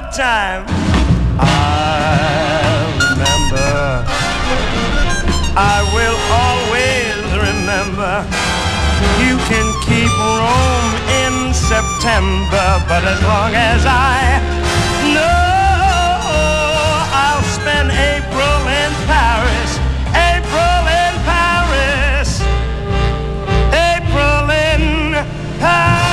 time. I remember, I will always remember. You can keep Rome in September, but as long as I know, I'll spend April in Paris, April in Paris, April in Paris.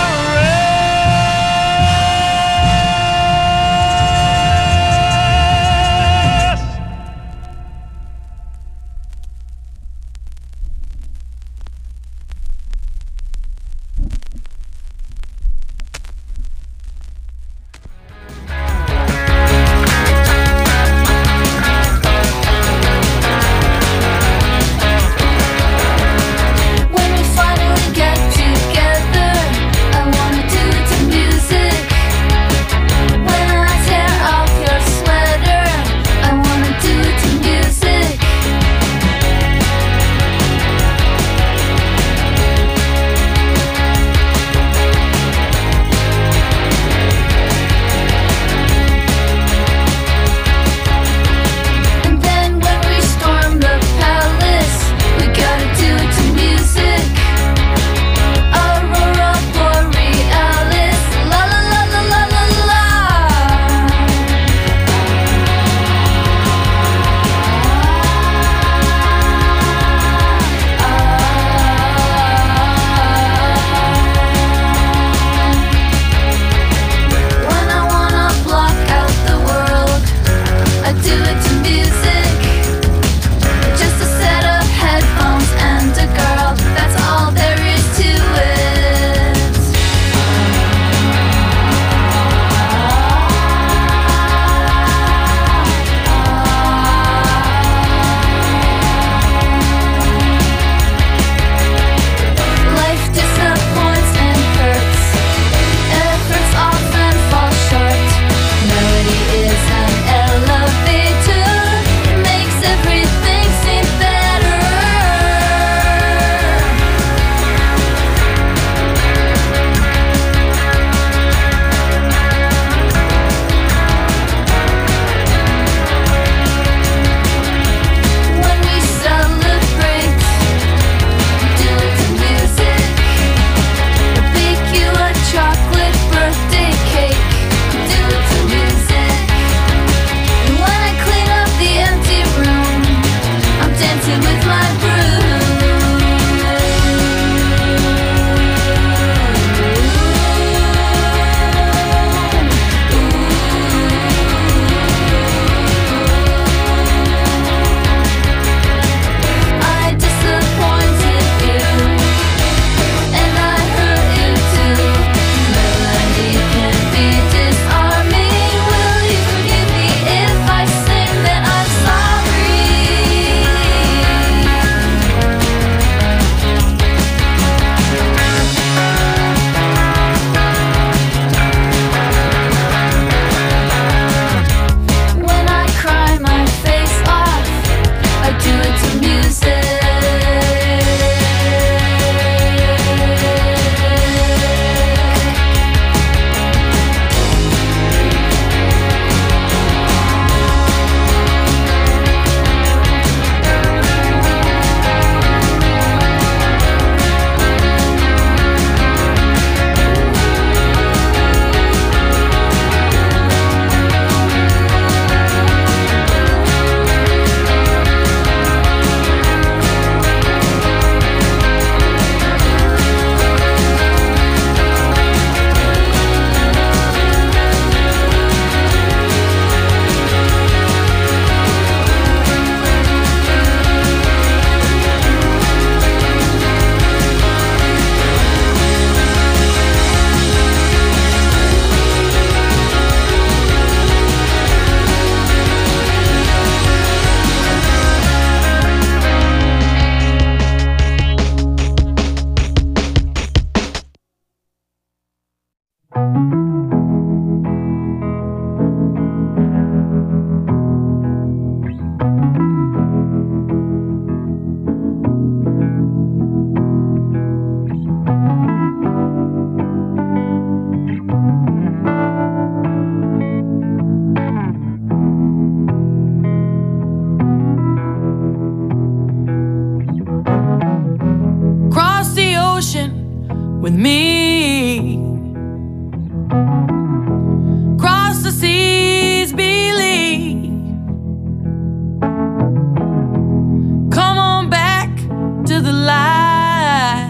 with me. Cross the seas, believe. Come on back to the light,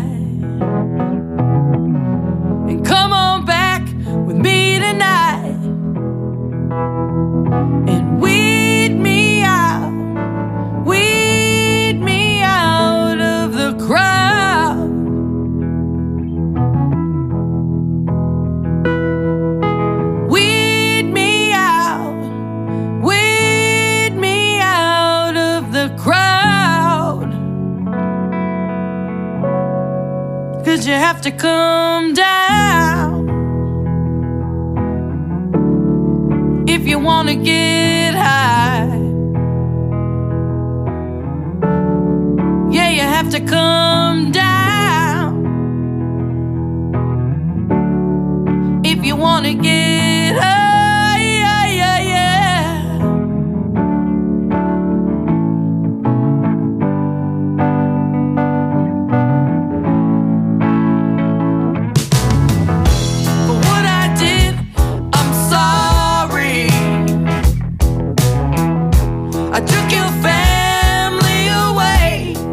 and come on back with me tonight, and weed me out of the crowd. Weed me out of the crowd. 'Cause you have to come down if you wanna get high. Yeah, you have to come down if you wanna get high. Yeah, yeah, yeah. For what I did, I'm sorry. I took your family away.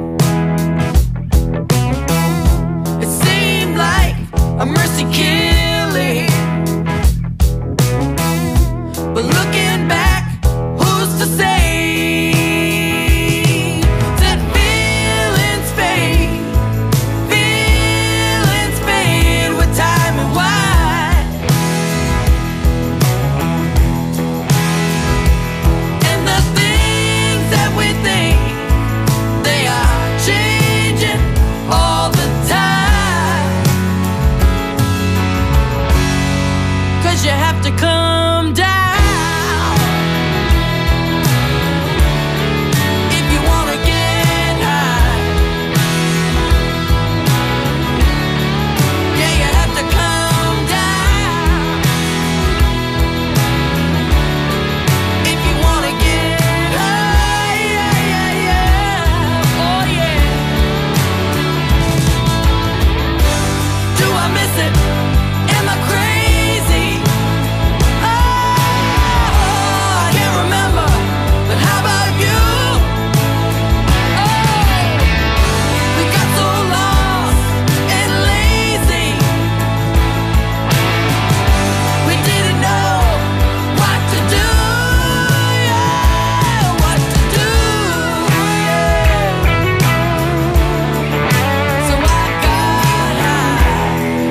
It seemed like a mercy killing, but looking back, who's to say that feelings fade with time and wine. And the things that we think, they are changing all the time. 'Cause you have to come down if you wanna get high. Yeah, you have to come down if you wanna get high. Yeah, yeah, yeah. Oh yeah. Do I miss it? Am I crazy? Oh, I can't remember, but how about you? Oh, we got so lost and lazy, we didn't know what to do. Yeah, what to do. Yeah. So I got high.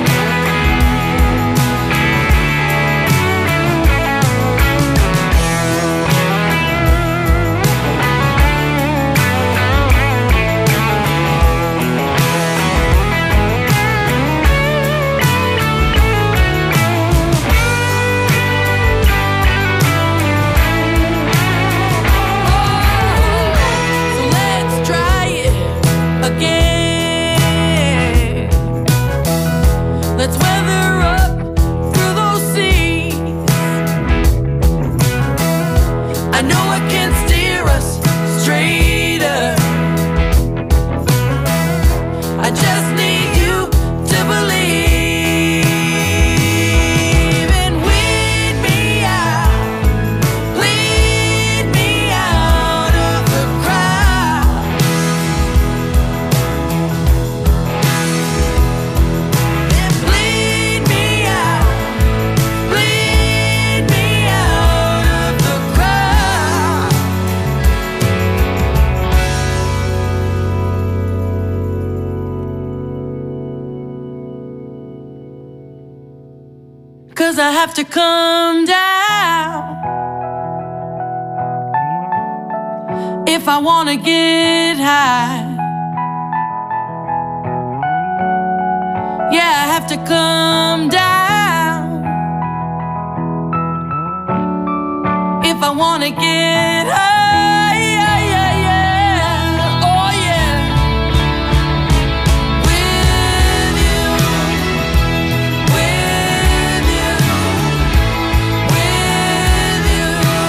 So let's try it again. Let's weather up through those seas. I know it can steer us straighter. I just need you to believe, and weed me out of the crowd. And bleed me out of the crowd. 'Cause I have to come down if I wanna get high. Yeah, I have to come down if I wanna get high. Yeah, yeah, yeah. Oh yeah. With you, with you, with you,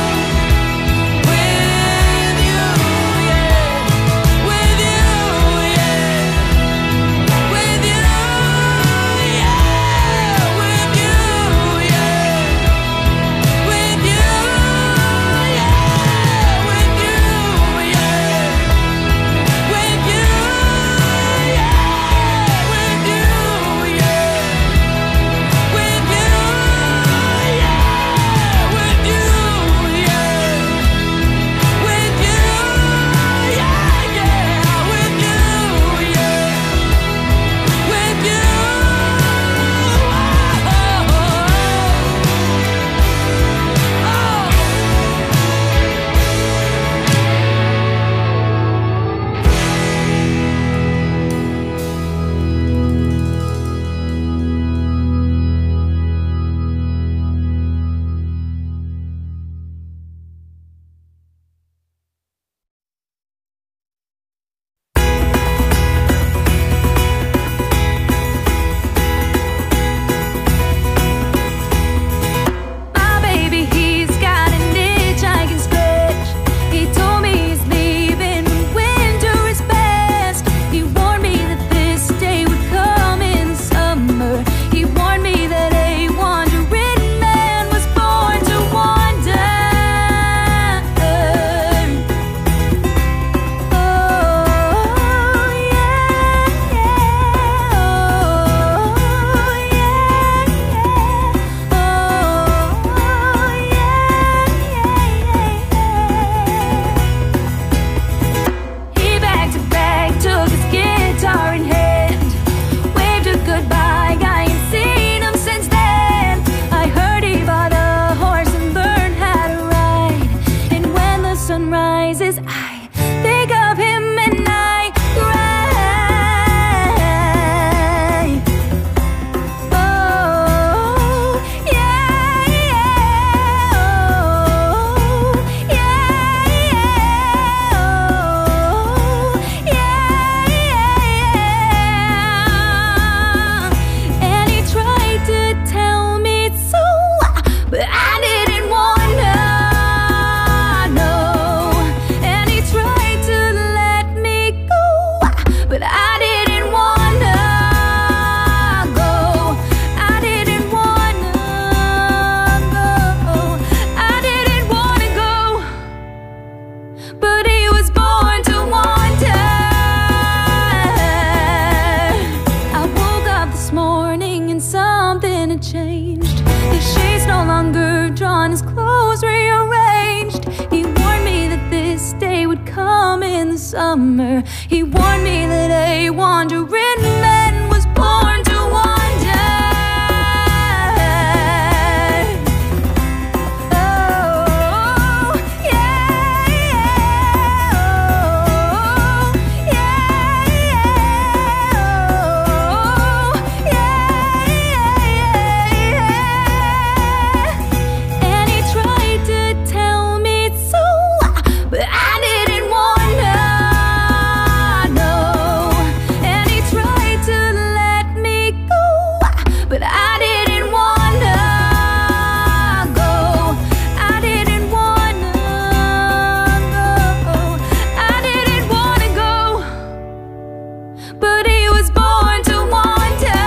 with you, yeah. With you, yeah. With you, summer. He warned me that a wandering man was born to wander. Oh, yeah, yeah, oh, yeah, yeah, oh, yeah, yeah. And he tried to tell me so, but I didn't wanna know. And he tried to let me go, but I didn't wanna go. I didn't wanna go. I didn't wanna go, but he was born to wander.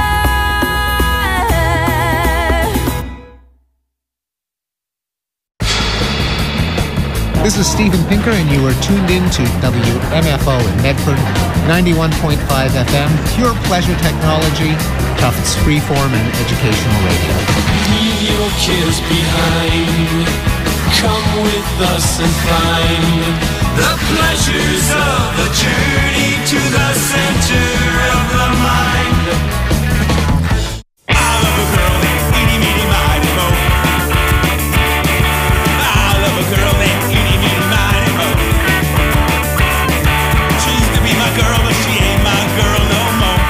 This is Steven Pinker, and you are tuned in to WMFO in Medford, 91.5 FM, pure pleasure technology, Tufts freeform and educational radio. Leave your cares behind. Come with us and find the pleasures of the journey to the center of the mind. I love a girl named Eenie Meenie Miny Mo. I love a girl named Eenie Meenie Miny Mo. She used to be my girl, but she ain't my girl no more.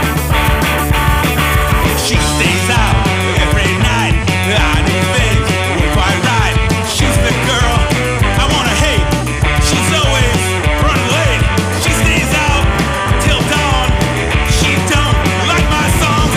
She stays out every night. I do things quite right. She's the girl I wanna hate. She's always run late. She stays out till dawn. She don't like my song.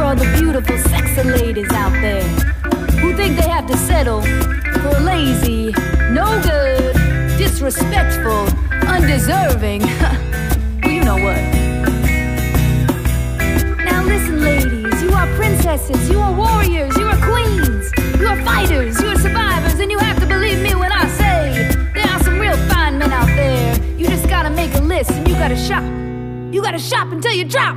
all the beautiful, sexy ladies out there who think they have to settle for a lazy, no good, disrespectful, undeserving. Well, you know what? Now listen, ladies, you are princesses, you are warriors, you are queens, you are fighters, you are survivors, and you have to believe me when I say there are some real fine men out there. You just gotta make a list and you gotta shop. You gotta shop until you drop.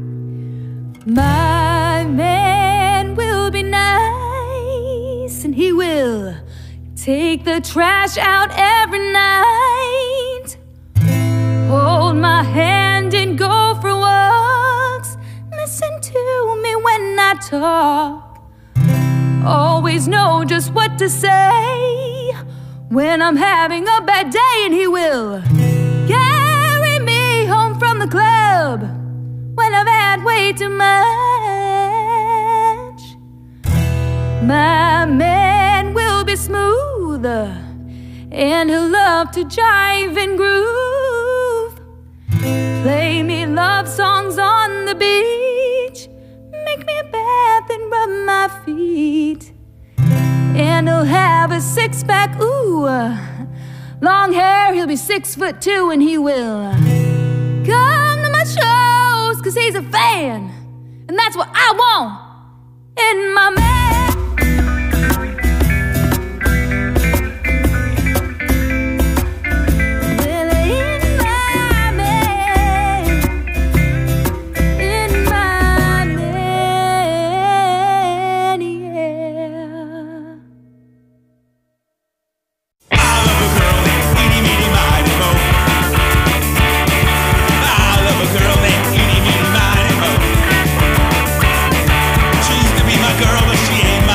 My man will be nice, and he will take the trash out every night. Hold my hand and go for walks. Listen to me when I talk. Always know just what to say when I'm having a bad day, and he will carry me home from the club when I've had way too much. My man will be smooth, and he'll love to jive and groove. Play me love songs on the beach, make me a bath and rub my feet. And he'll have a six-pack, ooh, long hair, he'll be 6'2", and he will come to my shows, 'cause he's a fan, and that's what I want in my man. Girl, but she ain't my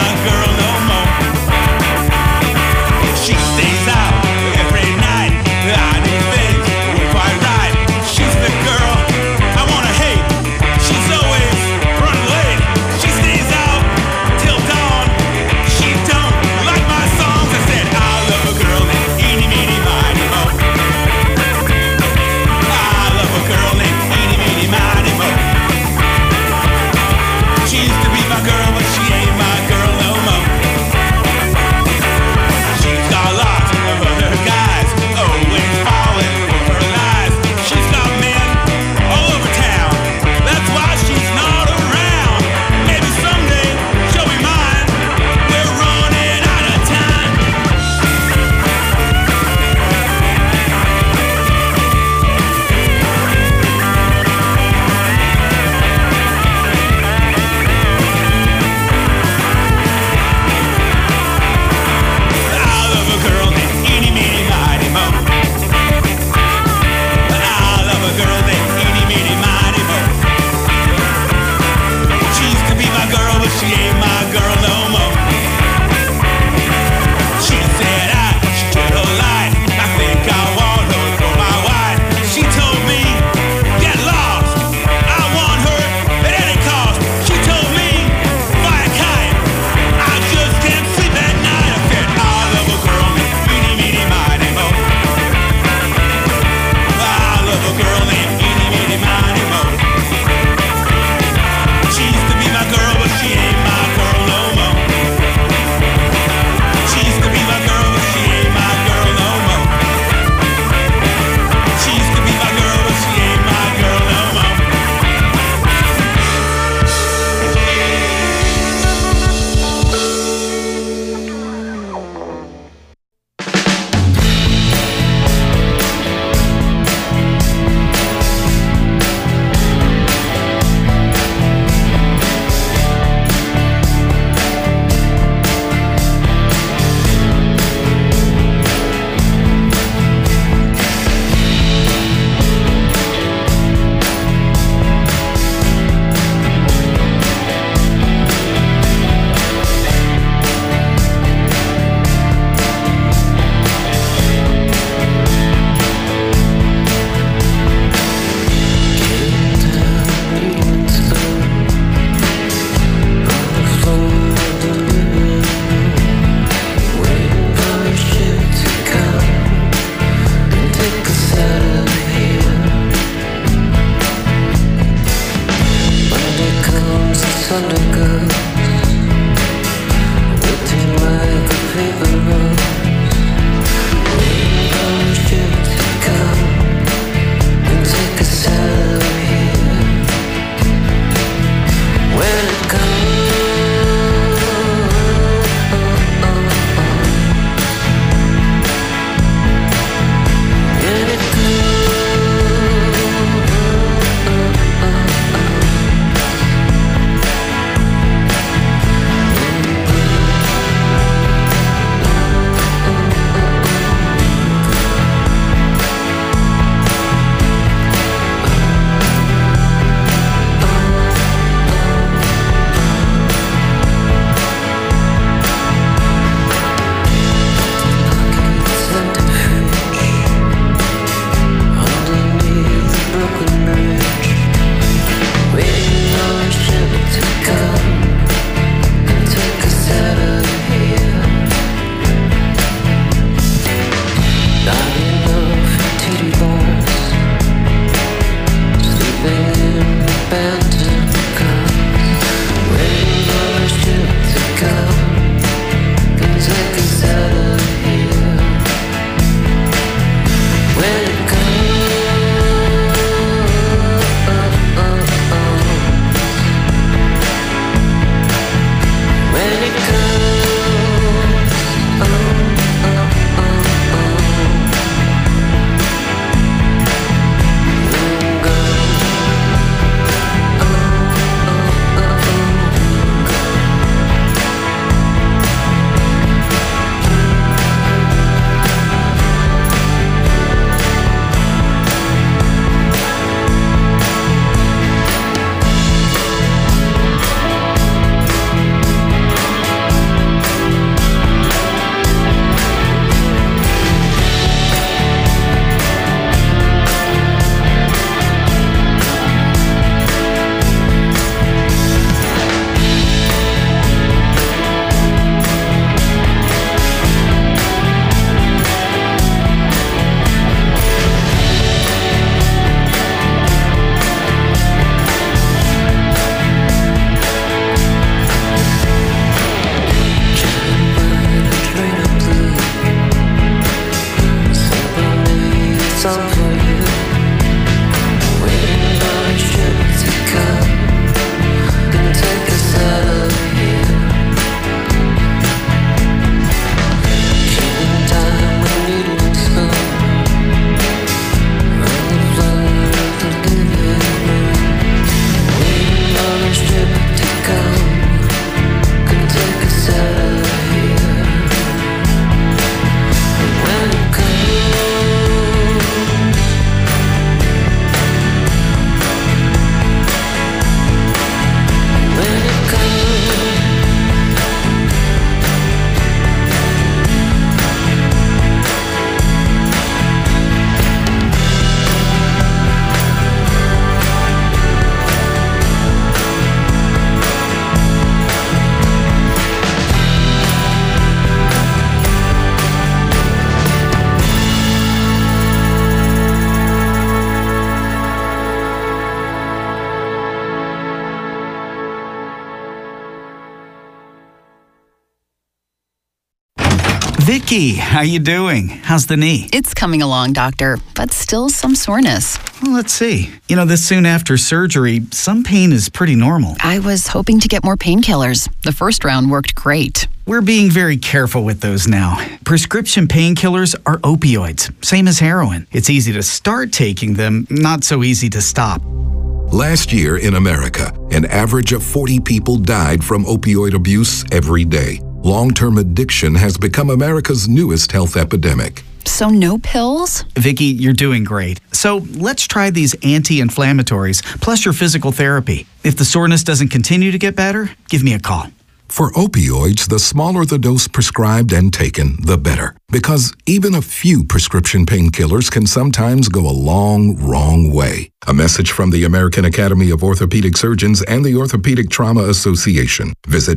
Vicky, how you doing? How's the knee? It's coming along, doctor, but still some soreness. Well, let's see. You know, this soon after surgery, some pain is pretty normal. I was hoping to get more painkillers. The first round worked great. We're being very careful with those now. Prescription painkillers are opioids, same as heroin. It's easy to start taking them, not so easy to stop. Last year in America, an average of 40 people died from opioid abuse every day. Long-term addiction has become America's newest health epidemic. So no pills? Vicky, you're doing great. So let's try these anti-inflammatories, plus your physical therapy. If the soreness doesn't continue to get better, give me a call. For opioids, the smaller the dose prescribed and taken, the better. Because even a few prescription painkillers can sometimes go a long, wrong way. A message from the American Academy of Orthopedic Surgeons and the Orthopedic Trauma Association. Visit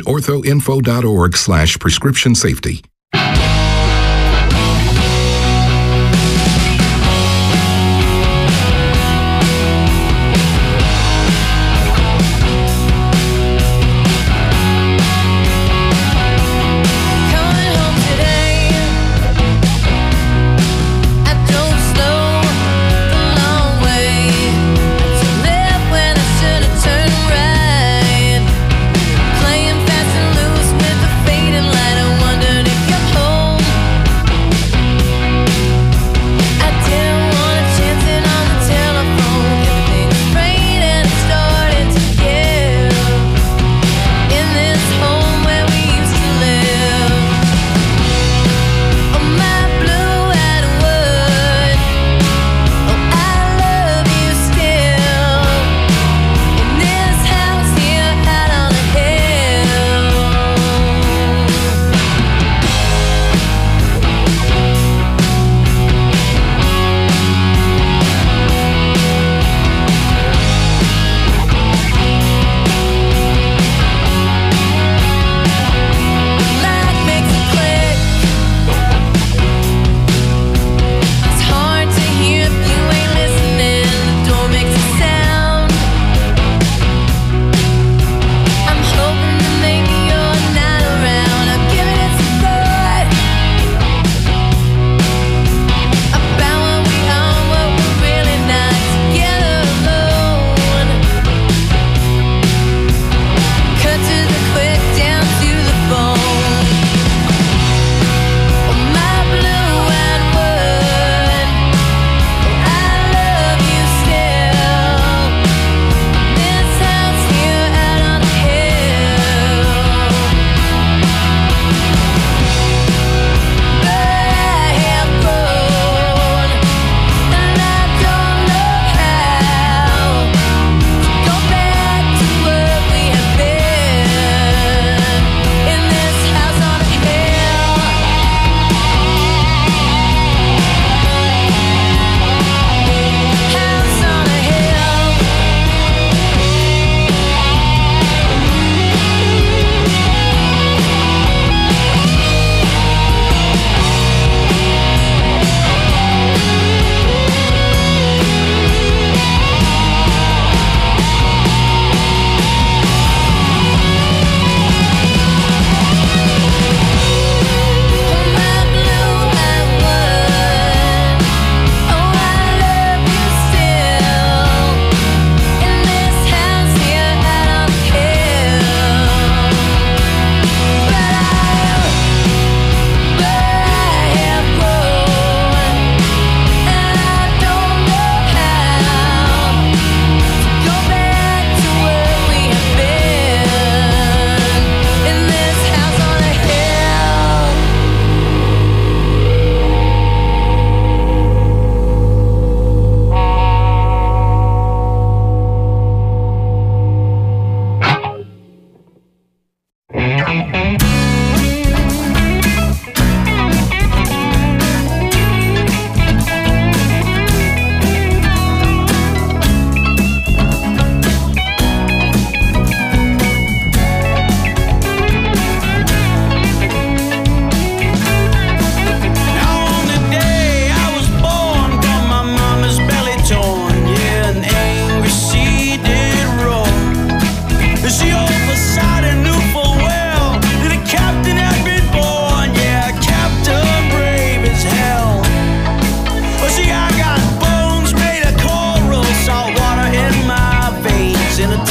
orthoinfo.org/prescription safety.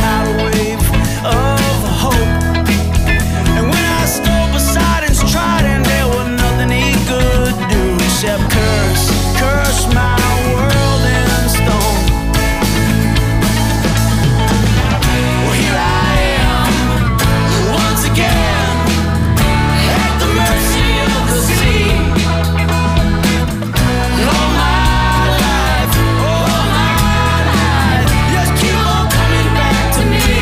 tidal wave of hope. And when I stood beside his trident, there was nothing he could do except curse my world in stone. Well, here I am, once again, at the mercy of the sea. All my life, just keep on coming back to me.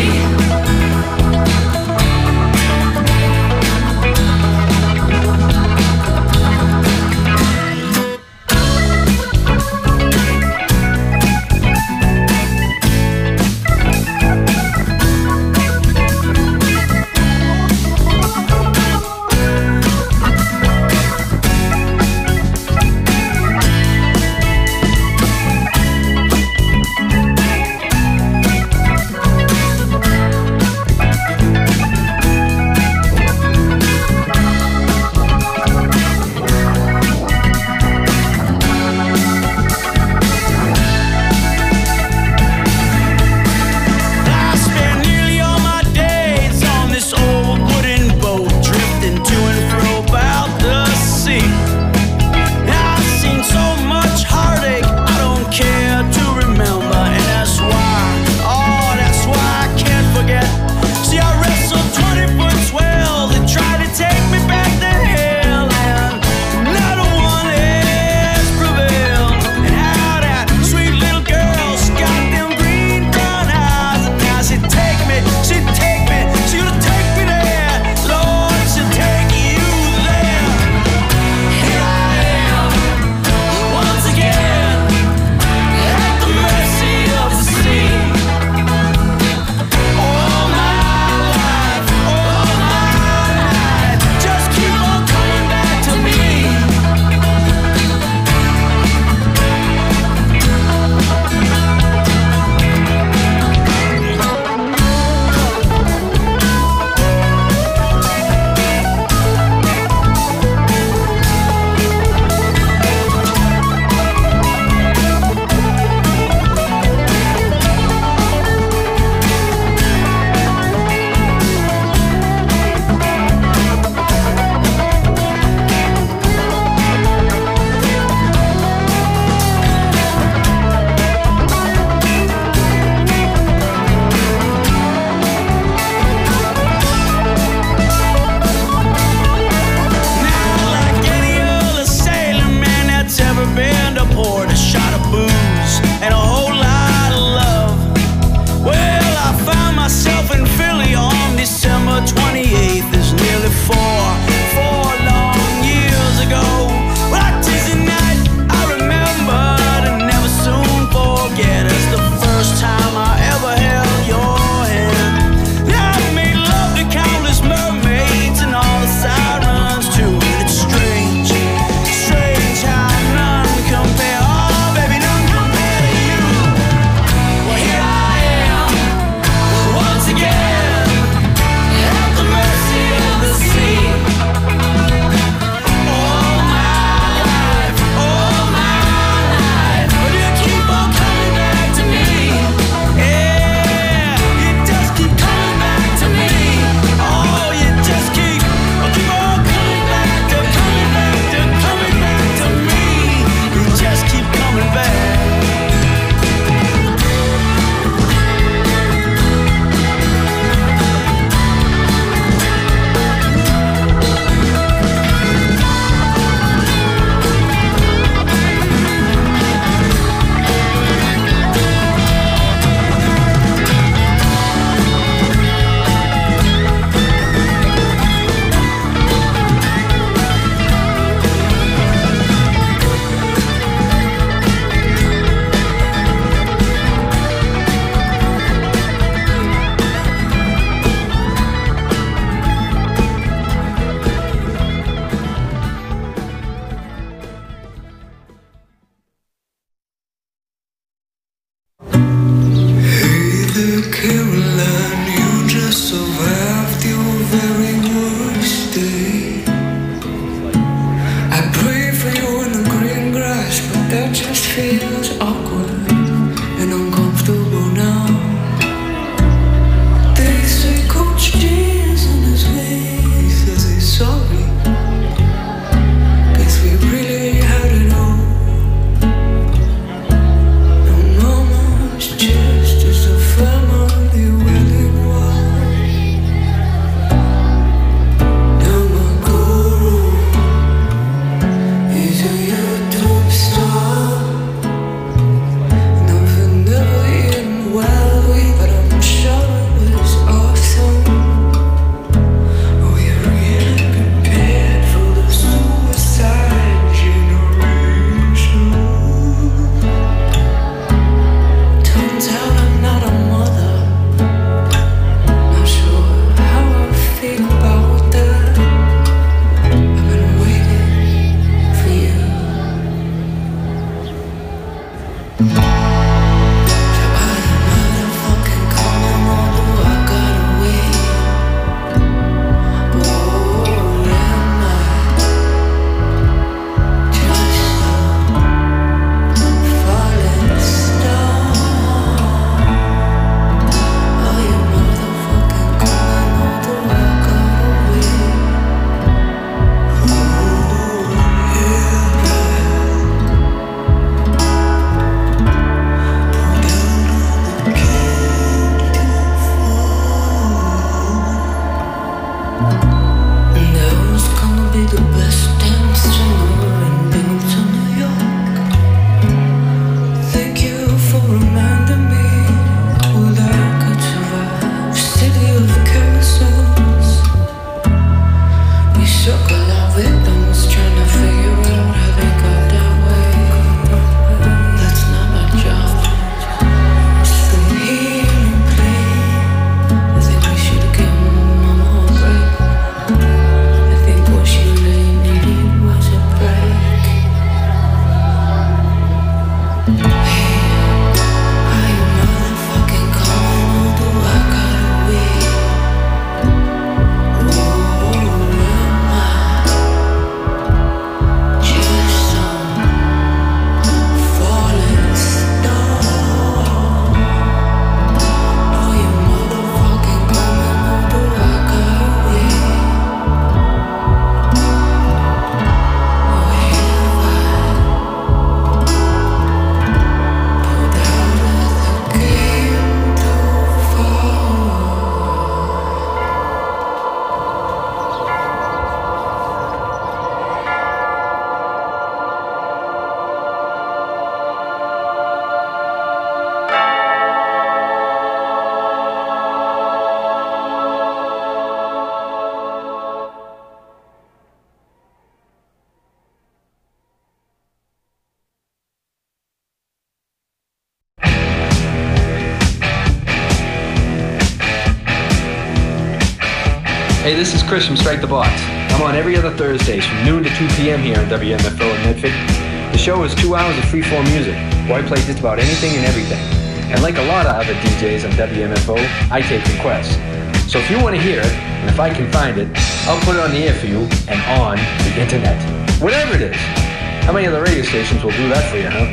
Hey, this is Chris from Strike the Box. I'm on every other Thursdays from noon to 2 p.m. here on WMFO in Medford. The show is 2 hours of free-form music, where I play just about anything and everything. And like a lot of other DJs on WMFO, I take requests. So if you want to hear it, and if I can find it, I'll put it on the air for you and on the internet. Whatever it is. How many other radio stations will do that for you, huh?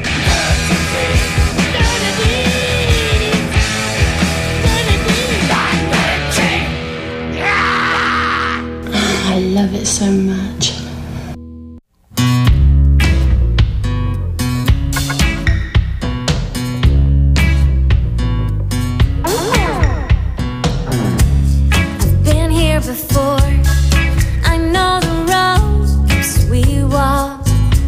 I love it so much. I've been here before. I know the roads we walk.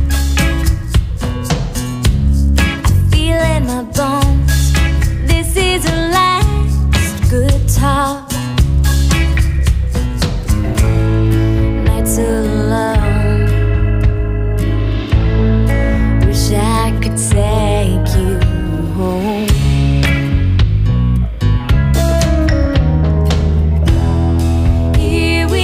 I feel in my bones. This is a last good talk. Alone. Wish I could take you home. Here we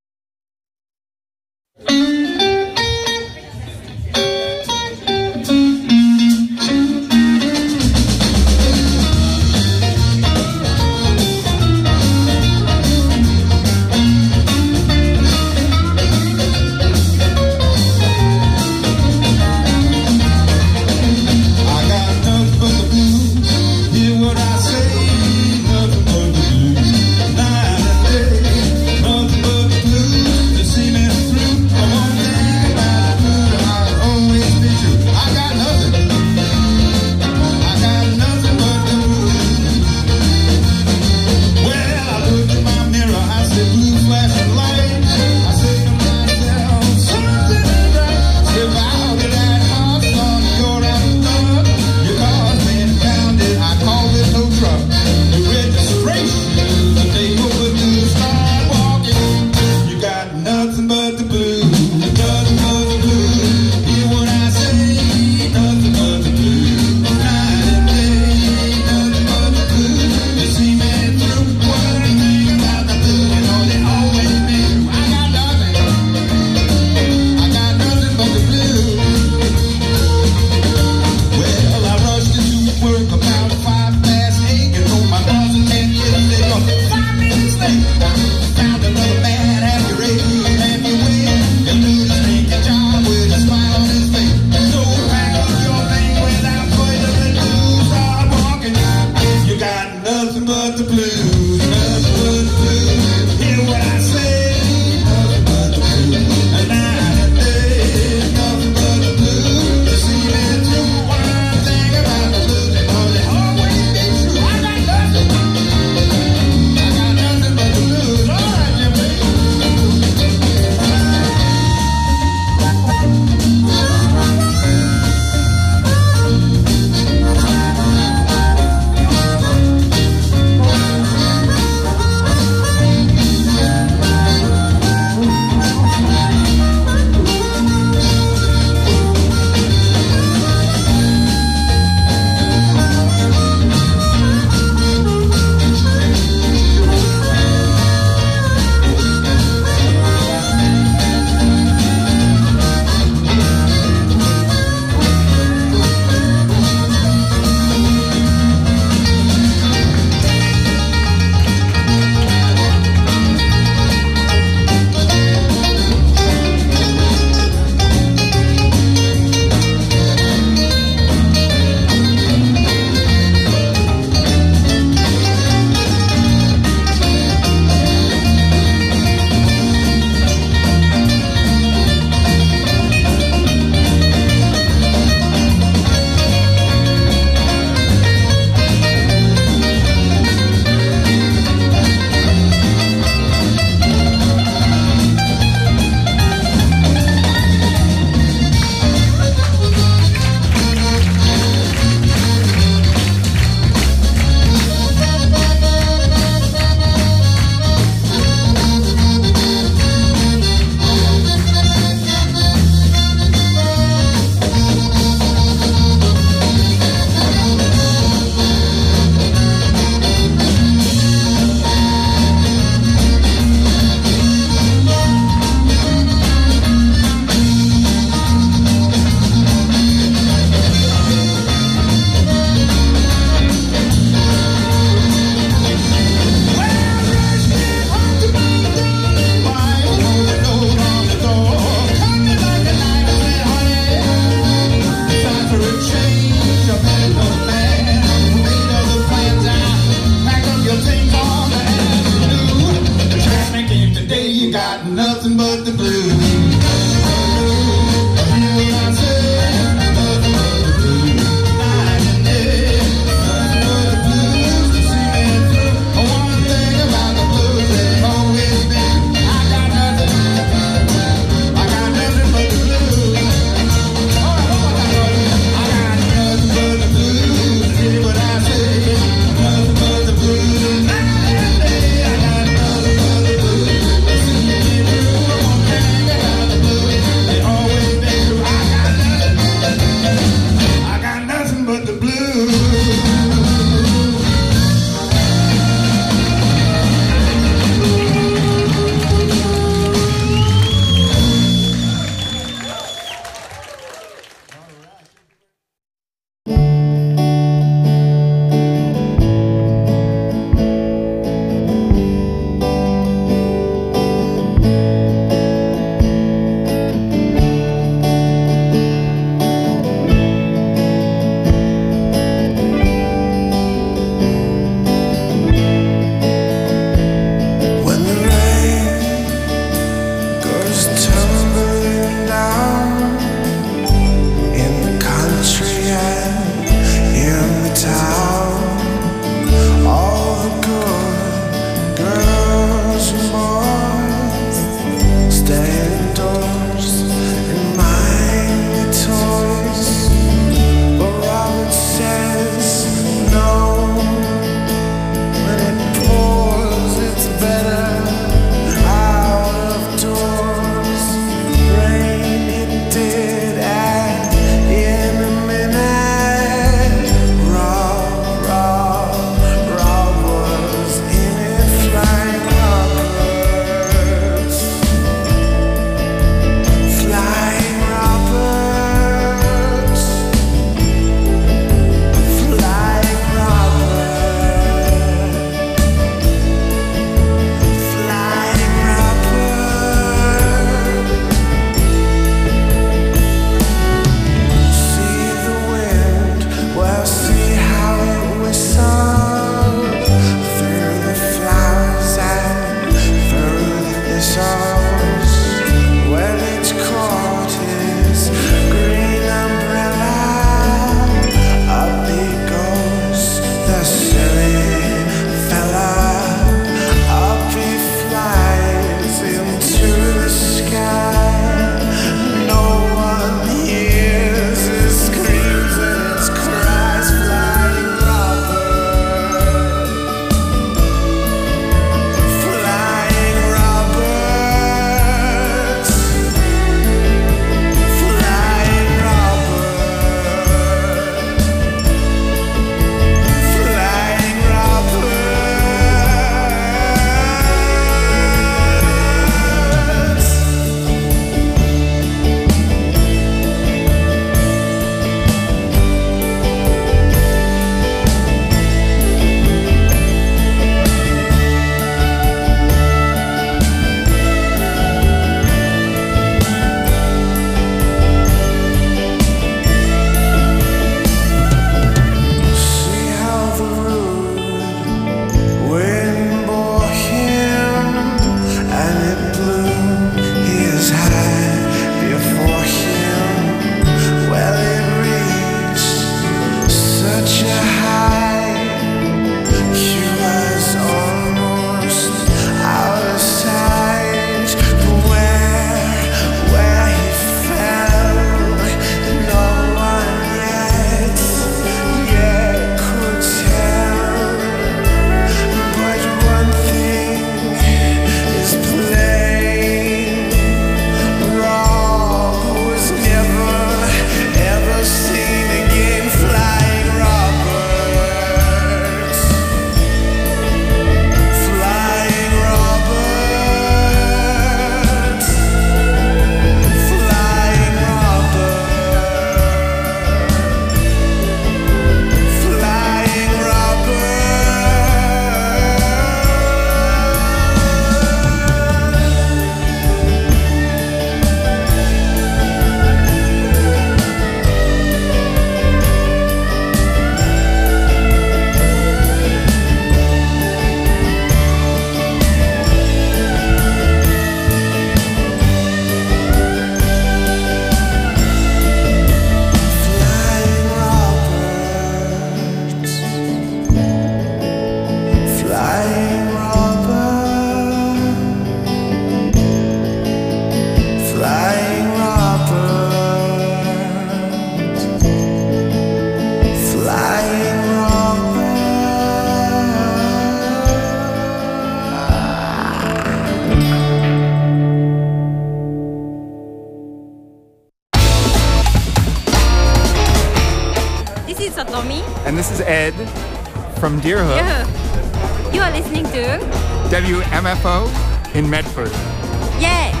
is Satomi. And this is Ed from Deerhook. You are listening to WMFO in Medford. Yeah.